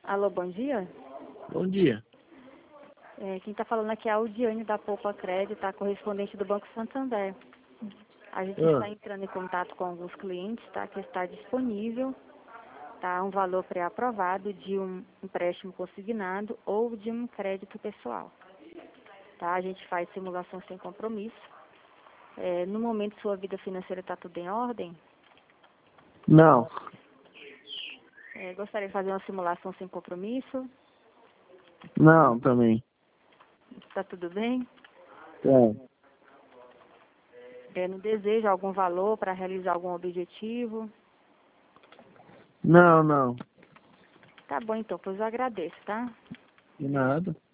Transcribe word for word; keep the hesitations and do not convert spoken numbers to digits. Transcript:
Alô, bom dia. Bom dia. É, quem está falando aqui é a Audiane da Poupa Crédito, a correspondente do Banco Santander. A gente Ah, está entrando em contato com alguns clientes, tá? Que está disponível, tá? Um valor pré-aprovado de um empréstimo consignado ou de um crédito pessoal. Tá? A gente faz simulação sem compromisso. É, no momento, sua vida financeira está tudo em ordem? não. É, gostaria de fazer uma simulação sem compromisso? Não, também. Está tudo bem? É. É, não deseja algum valor para realizar algum objetivo? Não, não. Tá bom, então, pois eu agradeço, tá? De nada.